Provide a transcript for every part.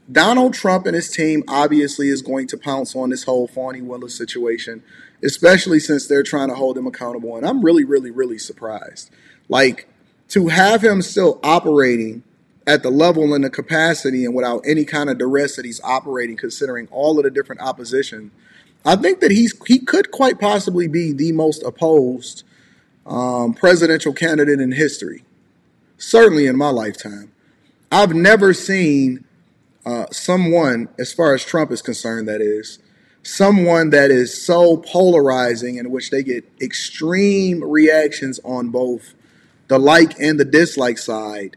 Donald Trump and his team obviously is going to pounce on this whole Fani Willis situation, especially since they're trying to hold him accountable. And I'm really, really, really surprised. Like, to have him still operating at the level and the capacity and without any kind of duress that he's operating, considering all of the different opposition, I think that he could quite possibly be the most opposed presidential candidate in history, certainly in my lifetime. I've never seen someone, as far as Trump is concerned, that is, someone that is so polarizing, in which they get extreme reactions on both the like and the dislike side.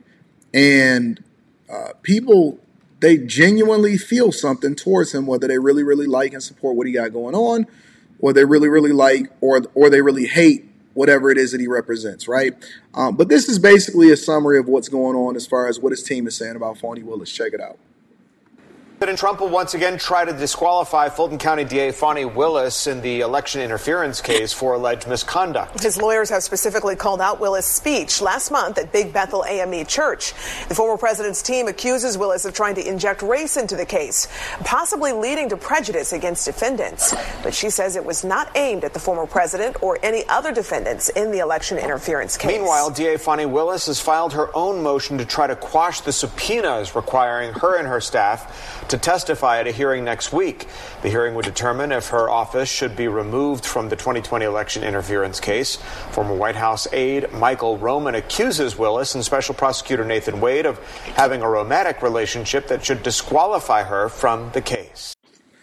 And people, they genuinely feel something towards him, whether they really, really like and support what he got going on, or they really, really like, or they really hate whatever it is that he represents, right? But this is basically a summary of what's going on as far as what his team is saying about Fani Willis. Check it out. President Trump will once again try to disqualify Fulton County DA Fani Willis in the election interference case for alleged misconduct. His lawyers have specifically called out Willis' speech last month at Big Bethel AME Church. The former president's team accuses Willis of trying to inject race into the case, possibly leading to prejudice against defendants. But she says it was not aimed at the former president or any other defendants in the election interference case. Meanwhile, DA Fani Willis has filed her own motion to try to quash the subpoenas requiring her and her staff to testify at a hearing next week. The hearing would determine if her office should be removed from the 2020 election interference case. Former White House aide Michael Roman accuses Willis and Special Prosecutor Nathan Wade of having a romantic relationship that should disqualify her from the case.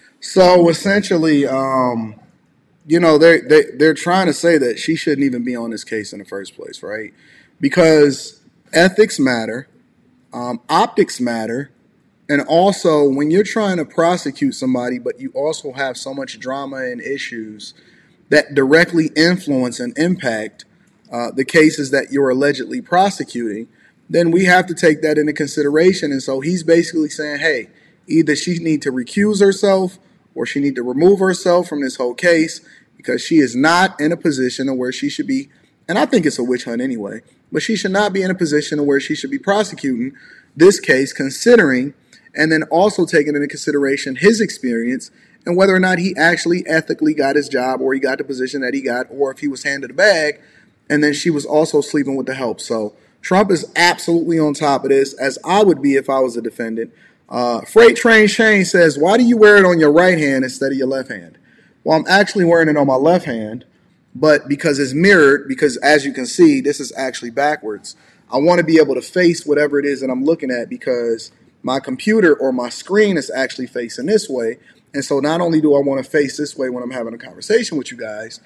So essentially, they're trying to say that she shouldn't even be on this case in the first place, right? Because ethics matter, optics matter. And also, when you're trying to prosecute somebody, but you also have so much drama and issues that directly influence and impact the cases that you're allegedly prosecuting, then we have to take that into consideration. And so he's basically saying, hey, either she need to recuse herself or she need to remove herself from this whole case, because she is not in a position where she should be, and I think it's a witch hunt anyway, but she should not be in a position where she should be prosecuting this case, considering and then also taking into consideration his experience and whether or not he actually ethically got his job, or he got the position that he got, or if he was handed a bag and then she was also sleeping with the help. So Trump is absolutely on top of this, as I would be if I was a defendant. Freight Train Shane says, why do you wear it on your right hand instead of your left hand? Well, I'm actually wearing it on my left hand, but because it's mirrored, because as you can see, this is actually backwards. I want to be able to face whatever it is that I'm looking at, because my computer or my screen is actually facing this way. And so not only do I want to face this way when I'm having a conversation with you guys,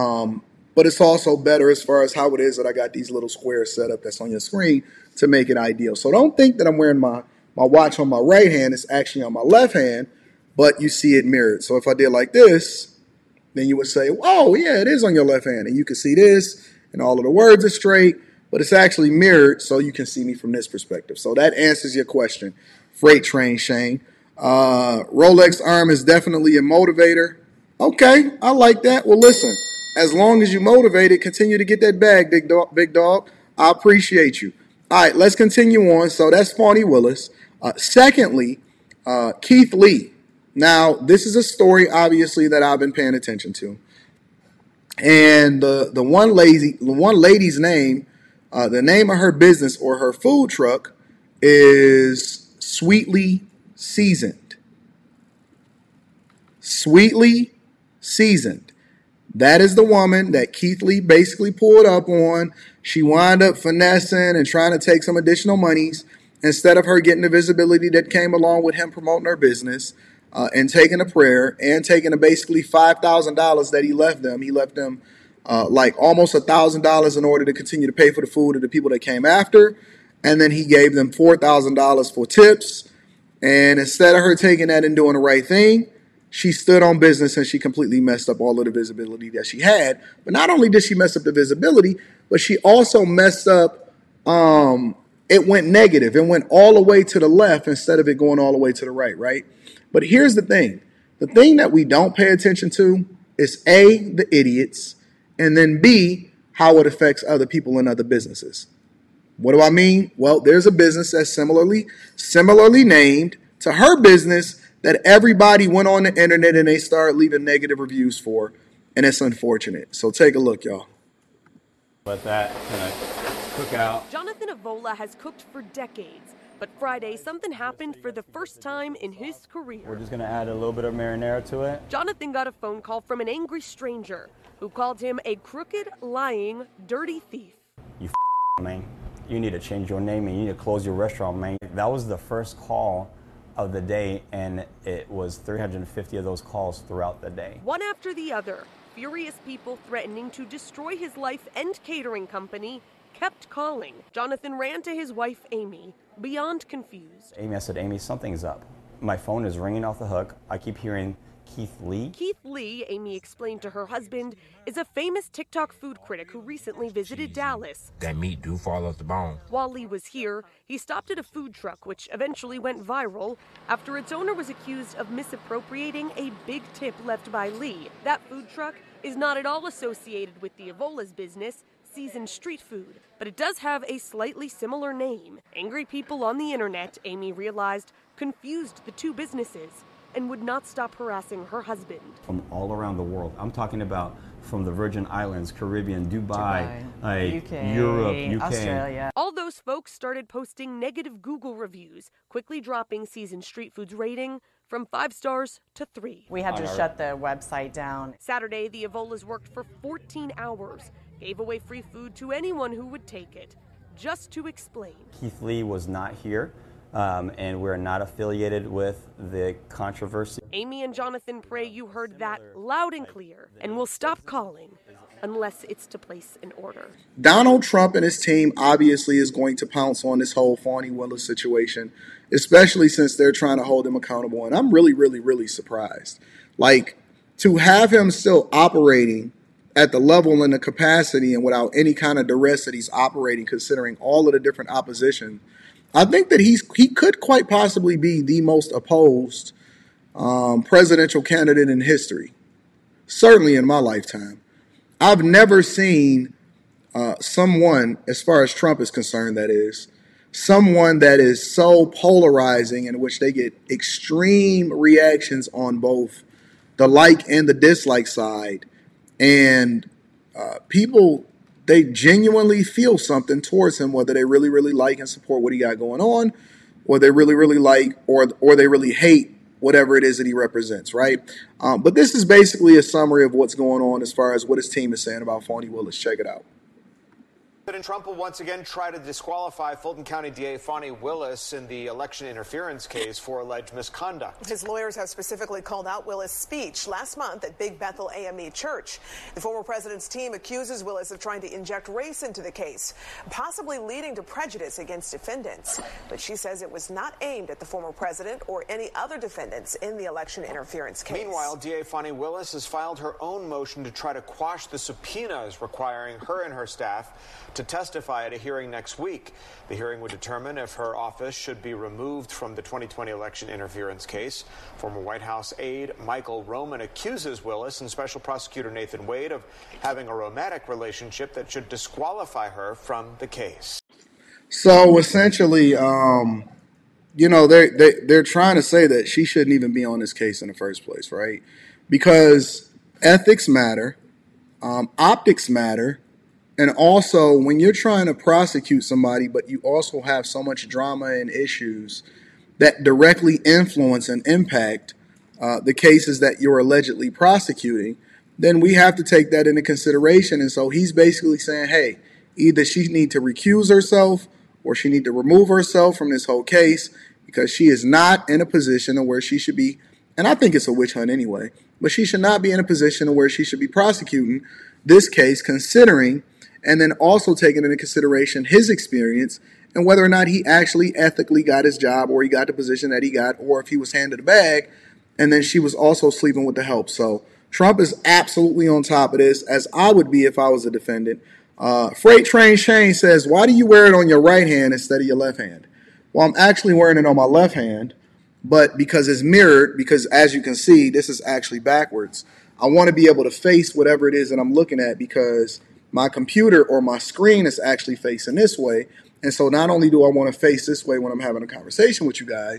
but it's also better as far as how it is that I got these little squares set up that's on your screen to make it ideal. So don't think that I'm wearing my watch on my right hand. It's actually on my left hand, but you see it mirrored. So if I did like this, then you would say, oh, yeah, it is on your left hand. And you can see this, and all of the words are straight. But it's actually mirrored, so you can see me from this perspective. So that answers your question, Freight Train Shane. Rolex arm is definitely a motivator. Okay, I like that. Well, listen, as long as you're motivated, continue to get that bag, big dog. I appreciate you. All right, let's continue on. So that's Fani Willis. Secondly, Keith Lee. Now, this is a story, obviously, that I've been paying attention to. And the one lady's name, the name of her business or her food truck is Sweetly Seasoned. Sweetly Seasoned. That is the woman that Keith Lee basically pulled up on. She wound up finessing and trying to take some additional monies instead of her getting the visibility that came along with him promoting her business, and taking a prayer and taking basically $5,000 that he left them. He left them like almost $1,000 in order to continue to pay for the food of the people that came after. And then he gave them $4,000 for tips. And instead of her taking that and doing the right thing, she stood on business and she completely messed up all of the visibility that she had. But not only did she mess up the visibility, but she also messed up, it went negative. It went all the way to the left instead of it going all the way to the right, right? But here's the thing. The thing that we don't pay attention to is A, the idiots, and then B, how it affects other people and other businesses. What do I mean? Well, there's a business that's similarly named to her business that everybody went on the internet and they started leaving negative reviews for, and it's unfortunate. So take a look, y'all. Let that kind of cook out. Jonathan Avola has cooked for decades, but Friday something happened for the first time in his career. We're just going to add a little bit of marinara to it. Jonathan got a phone call from an angry stranger who called him a crooked, lying, dirty thief. You man. You need to change your name and you need to close your restaurant, man. That was the first call of the day, and it was 350 of those calls throughout the day. One after the other, furious people threatening to destroy his life and catering company kept calling. Jonathan ran to his wife, Amy, beyond confused. Amy, I said, Amy, something's up. My phone is ringing off the hook. I keep hearing Keith Lee. Keith Lee, Amy explained to her husband, is a famous TikTok food critic who recently visited Dallas. That meat do fall off the bone. While Lee was here, he stopped at a food truck which eventually went viral after its owner was accused of misappropriating a big tip left by Lee. That food truck is not at all associated with the Avola's business, Seasoned Street Food, but it does have a slightly similar name. Angry people on the internet, Amy realized, confused the two businesses and would not stop harassing her husband. From all around the world. I'm talking about from the Virgin Islands, Caribbean, Dubai, UK, Europe, UK. Australia. All those folks started posting negative Google reviews, quickly dropping Seasoned Street Food's rating from 5 stars to 3. We had to shut the website down. Saturday, the Avolas worked for 14 hours, gave away free food to anyone who would take it, just to explain. Keith Lee was not here. And we're not affiliated with the controversy. Amy and Jonathan pray you heard that loud and clear and will stop calling unless it's to place an order. Donald Trump and his team obviously is going to pounce on this whole Fani Willis situation, especially since they're trying to hold him accountable. And I'm really, really, really surprised. Like, to have him still operating at the level and the capacity and without any kind of duress that he's operating, considering all of the different opposition, I think that he could quite possibly be the most opposed presidential candidate in history, certainly in my lifetime. I've never seen someone, as far as Trump is concerned, that is, someone that is so polarizing in which they get extreme reactions on both the like and the dislike side. And people, they genuinely feel something towards him, whether they really, really like and support what he got going on, or they really, really like, or they really hate whatever it is that he represents, right? But this is basically a summary of what's going on as far as what his team is saying about Fani Willis. Check it out. President Trump will once again try to disqualify Fulton County DA Fani Willis in the election interference case for alleged misconduct. His lawyers have specifically called out Willis' speech last month at Big Bethel AME Church. The former president's team accuses Willis of trying to inject race into the case, possibly leading to prejudice against defendants. But she says it was not aimed at the former president or any other defendants in the election interference case. Meanwhile, DA Fani Willis has filed her own motion to try to quash the subpoenas requiring her and her staff to testify at a hearing next week. The hearing would determine if her office should be removed from the 2020 election interference case. Former White House aide Michael Roman accuses Willis and Special Prosecutor Nathan Wade of having a romantic relationship that should disqualify her from the case. So essentially, they're trying to say that she shouldn't even be on this case in the first place, right? Because ethics matter, optics matter. And also, when you're trying to prosecute somebody, but you also have so much drama and issues that directly influence and impact the cases that you're allegedly prosecuting, then we have to take that into consideration. And so he's basically saying, hey, either she need to recuse herself or she need to remove herself from this whole case because she is not in a position where she should be, and I think it's a witch hunt anyway, but she should not be in a position where she should be prosecuting this case, considering and then also taking into consideration his experience and whether or not he actually ethically got his job or he got the position that he got, or if he was handed a bag and then she was also sleeping with the help. So Trump is absolutely on top of this, as I would be if I was a defendant. Freight Train Shane says, why do you wear it on your right hand instead of your left hand? Well, I'm actually wearing it on my left hand, but because it's mirrored, because as you can see, this is actually backwards. I want to be able to face whatever it is that I'm looking at because my computer or my screen is actually facing this way. And so not only do I want to face this way when I'm having a conversation with you guys,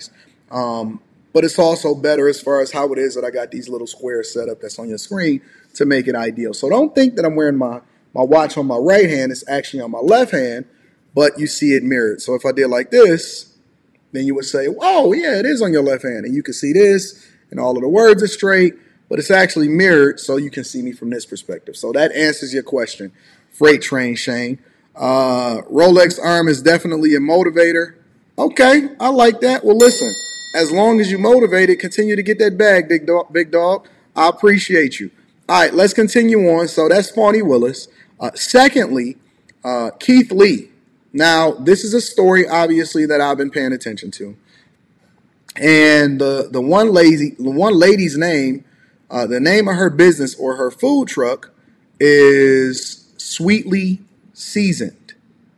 But it's also better as far as how it is that I got these little squares set up that's on your screen to make it ideal. So don't think that I'm wearing my watch on my right hand. It's actually on my left hand, but you see it mirrored. So if I did like this, then you would say, oh, yeah, it is on your left hand. And you can see this, and all of the words are straight, but it's actually mirrored so you can see me from this perspective. So that answers your question. Freight train, Shane. Rolex arm is definitely a motivator. Okay, I like that. Well, listen, as long as you motivated, continue to get that bag, big dog. I appreciate you. All right, let's continue on. So that's Fani Willis. Secondly, Keith Lee. Now, this is a story, obviously, that I've been paying attention to. And the one lady's name, the name of her business or her food truck is Sweetly Seasoned.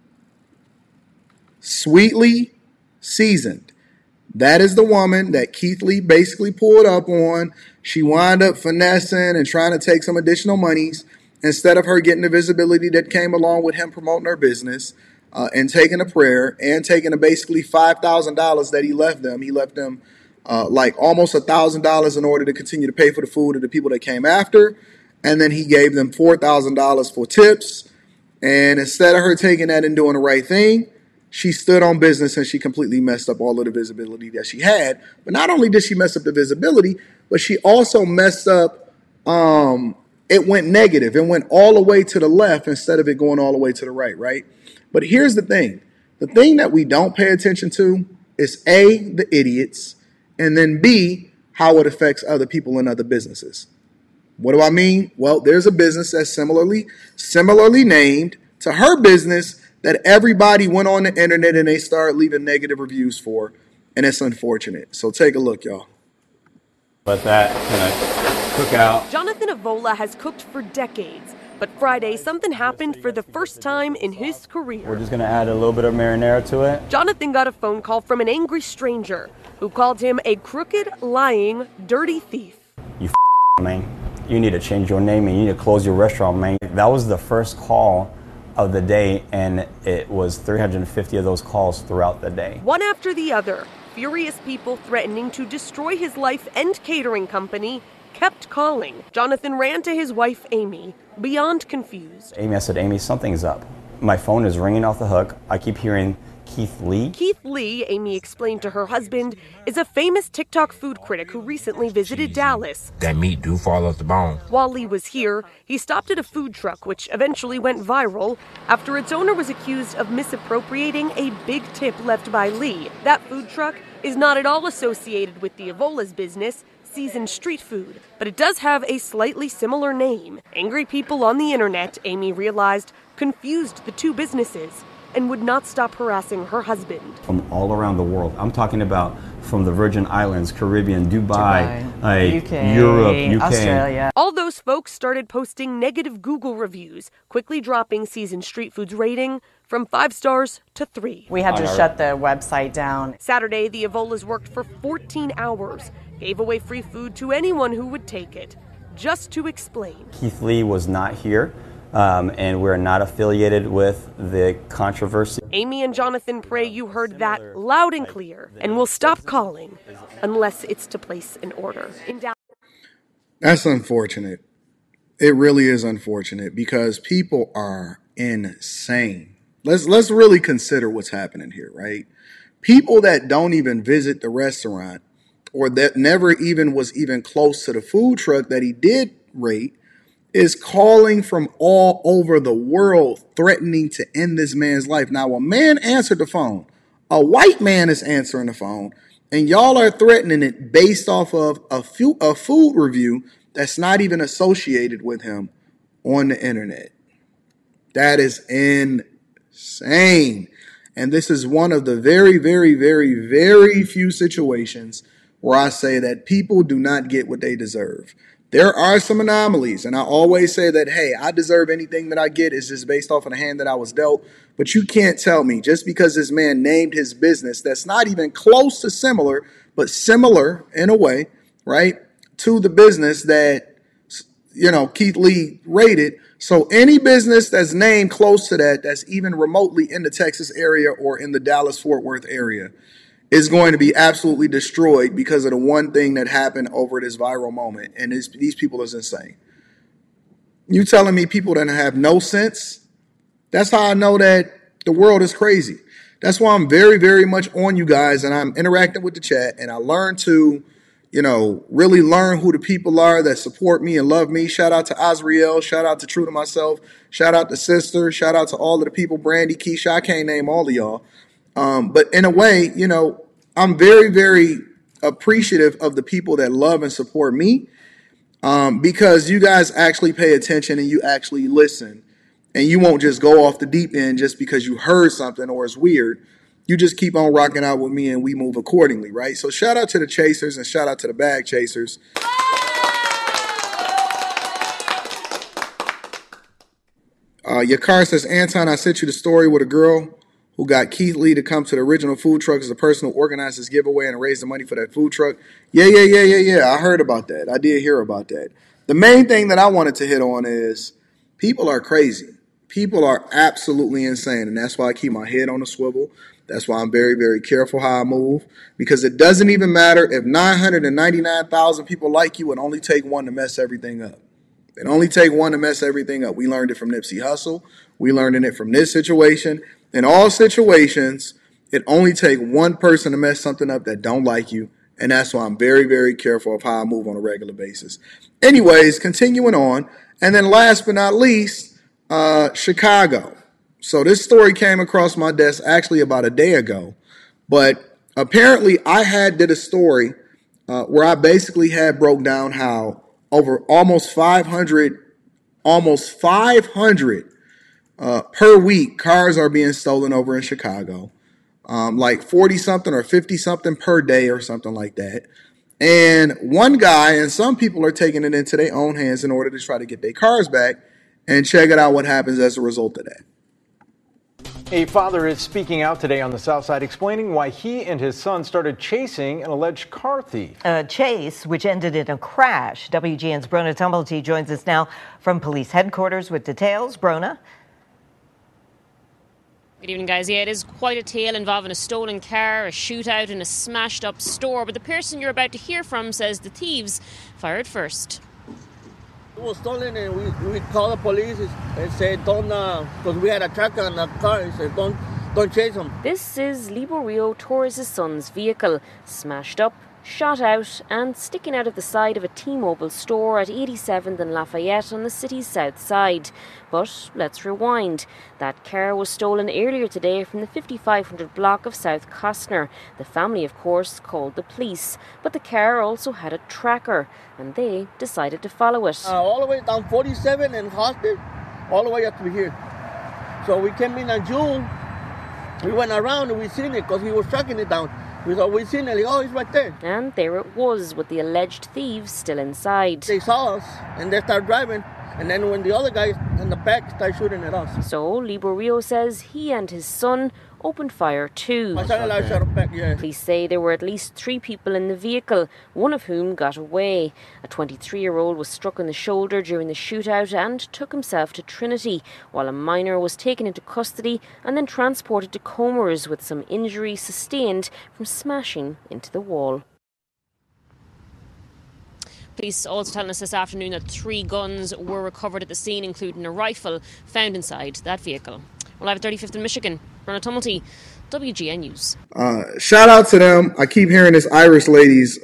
Sweetly Seasoned. That is the woman that Keith Lee basically pulled up on. She wound up finessing and trying to take some additional monies instead of her getting the visibility that came along with him promoting her business and taking a prayer and taking a basically $5,000 that he left them. He left them like almost $1,000 in order to continue to pay for the food of the people that came after. And then he gave them $4,000 for tips. And instead of her taking that and doing the right thing, she stood on business and she completely messed up all of the visibility that she had. But not only did she mess up the visibility, but she also messed up, it went negative. It went all the way to the left instead of it going all the way to the right, right? But here's the thing. The thing that we don't pay attention to is A, the idiots, and then B, how it affects other people and other businesses. What do I mean? Well, there's a business that's similarly named to her business that everybody went on the internet and they started leaving negative reviews for, and it's unfortunate. So take a look, y'all. Let that kind of cook out. Jonathan Avola has cooked for decades, but Friday something happened for the first time in his career. We're just going to add a little bit of marinara to it. Jonathan got a phone call from an angry stranger who called him a crooked, lying, dirty thief. You man. You need to change your name and you need to close your restaurant, man. That was the first call of the day, and it was 350 of those calls throughout the day. One after the other, furious people threatening to destroy his life and catering company kept calling. Jonathan ran to his wife, Amy, beyond confused. Amy, I said, Amy, something's up. My phone is ringing off the hook. I keep hearing Keith Lee. Keith Lee, Amy explained to her husband, is a famous TikTok food critic who recently visited Dallas. That meat do fall off the bone. While Lee was here, he stopped at a food truck which eventually went viral after its owner was accused of misappropriating a big tip left by Lee. That food truck is not at all associated with the Avola's business, Seasoned Street Food, but it does have a slightly similar name. Angry people on the internet, Amy realized, confused the two businesses and would not stop harassing her husband. From all around the world. I'm talking about from the Virgin Islands, Caribbean, Dubai, UK, Europe, UK. Australia. All those folks started posting negative Google reviews, quickly dropping Seasoned Street Food's rating from 5 stars to 3. We had to shut the website down. Saturday, the Avolas worked for 14 hours, gave away free food to anyone who would take it. Just to explain. Keith Lee was not here. And we're not affiliated with the controversy. Amy and Jonathan pray you heard that loud and clear and will stop calling unless it's to place an order. That's unfortunate. It really is unfortunate because people are insane. Let's really consider what's happening here, right? People that don't even visit the restaurant or that never even was even close to the food truck that he did rate is calling from all over the world threatening to end this man's life. Now, a man answered the phone. A white man is answering the phone, and y'all are threatening it based off of a food review that's not even associated with him on the internet. That is insane. And this is one of the very, very, very, very few situations where I say that people do not get what they deserve. There are some anomalies, and I always say that, hey, I deserve anything that I get is just based off of the hand that I was dealt. But you can't tell me just because this man named his business that's not even close to similar, but similar in a way, right, to the business that, Keith Lee rated. So any business that's named close to that, that's even remotely in the Texas area or in the Dallas-Fort Worth area, is going to be absolutely destroyed because of the one thing that happened over this viral moment. And these people is insane. You telling me people that have no sense? That's how I know that the world is crazy. That's why I'm very, very much on you guys, and I'm interacting with the chat, and I learn to, really learn who the people are that support me and love me. Shout out to Azriel. Shout out to True to Myself. Shout out to Sister. Shout out to all of the people, Brandy, Keisha. I can't name all of y'all. But in a way, I'm very, very appreciative of the people that love and support me because you guys actually pay attention and you actually listen. And you won't just go off the deep end just because you heard something or it's weird. You just keep on rocking out with me and we move accordingly, right? So shout out to the chasers and shout out to the bag chasers. Your car says, Anton, I sent you the story with a girl who got Keith Lee to come to the original food truck as the person who organized this giveaway and raised the money for that food truck. Yeah. I heard about that. I did hear about that. The main thing that I wanted to hit on is people are crazy. People are absolutely insane, and that's why I keep my head on a swivel. That's why I'm very, very careful how I move, because it doesn't even matter if 999,000 people like you and only take one to mess everything up. It only take one to mess everything up. We learned it from Nipsey Hussle. We learned it from this situation. In all situations, it only take one person to mess something up that don't like you, and that's why I'm very, very careful of how I move on a regular basis. Anyways, continuing on, and then last but not least, Chicago. So this story came across my desk actually about a day ago, but apparently I did a story where I basically had broke down how over almost 500 per week cars are being stolen over in Chicago, like 40 something or 50 something per day or something like that. And one guy and some people are taking it into their own hands in order to try to get their cars back. And check it out what happens as a result of that. A father is speaking out today on the South Side, explaining why he and his son started chasing an alleged car thief. A chase which ended in a crash. WGN's Brona Tumblety joins us now from police headquarters with details. Brona. Good evening, guys. Yeah, it is quite a tale involving a stolen car, a shootout and a smashed up store. But the person you're about to hear from says the thieves fired first. It was stolen and we called the police and said don't, because we had a tracker on the car, and said don't chase them. This is Libo Rio Torres' son's vehicle, smashed up, shot out and sticking out of the side of a T-Mobile store at 87th and Lafayette on the city's south side. But let's rewind. That car was stolen earlier today from the 5500 block of South Costner. The family, of course, called the police, but the car also had a tracker and they decided to follow it. All the way down 47 and Hospital, all the way up to here. So we came in June, we went around and we seen it because he was tracking it down. We thought we seen it, like, oh, it's right there. And there it was, with the alleged thieves still inside. They saw us, and they started driving, and then when the other guys in the back started shooting at us. So, Libo Rio says he and his son opened fire too. Yeah. Police say there were at least 3 people in the vehicle, one of whom got away. A 23-year-old was struck in the shoulder during the shootout and took himself to Trinity, while a minor was taken into custody and then transported to Comers with some injuries sustained from smashing into the wall. Police also telling us this afternoon that 3 guns were recovered at the scene, including a rifle found inside that vehicle. Well, I have 35th in Michigan. Brona Tumblety, WGN News. Shout out to them. I keep hearing this Irish lady's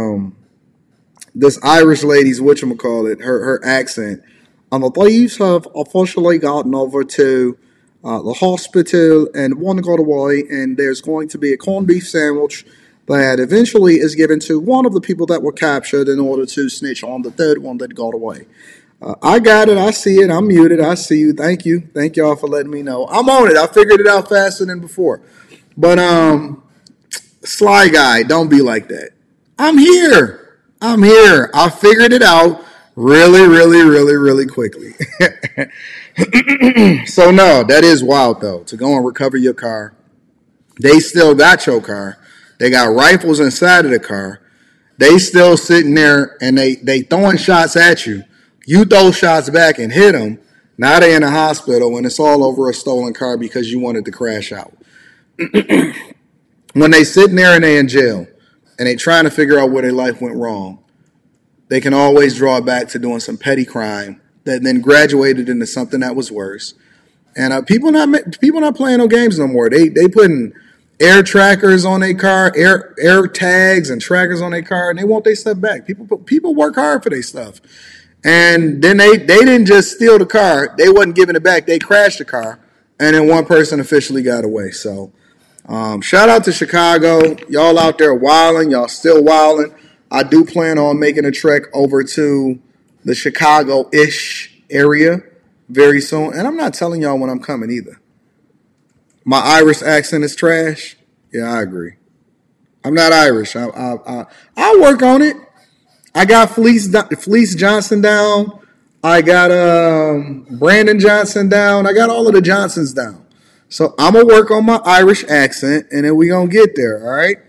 whatchamacallit, her accent. And the thieves have officially gotten over to the hospital and one got away, and there's going to be a corned beef sandwich that eventually is given to one of the people that were captured in order to snitch on the third one that got away. I got it. I see it. I'm muted. I see you. Thank you. Thank y'all for letting me know. I'm on it. I figured it out faster than before. But Sly Guy, don't be like that. I'm here. I figured it out really quickly. So no, that is wild though. To go and recover your car. They still got your car. They got rifles inside of the car. They still sitting there and they throwing shots at you. You throw shots back and hit them. Now they're in the hospital and it's all over a stolen car because you wanted to crash out. when they sitting there and they in jail and they trying to figure out where their life went wrong, they can always draw back to doing some petty crime that then graduated into something that was worse. And people not playing no games no more. They putting air trackers on their car, air tags and trackers on their car, and they want their stuff back. People work hard for their stuff. And then they didn't just steal the car. They wasn't giving it back. They crashed the car, and then one person officially got away. So shout out to Chicago. Y'all out there wilding. Y'all still wilding. I do plan on making a trek over to the Chicago-ish area very soon. And I'm not telling y'all when I'm coming either. My Irish accent is trash. Yeah, I agree. I'm not Irish. I'll work on it. I got Fleece Johnson down. I got Brandon Johnson down. I got all of the Johnsons down. So I'm going to work on my Irish accent, and then we're going to get there, all right?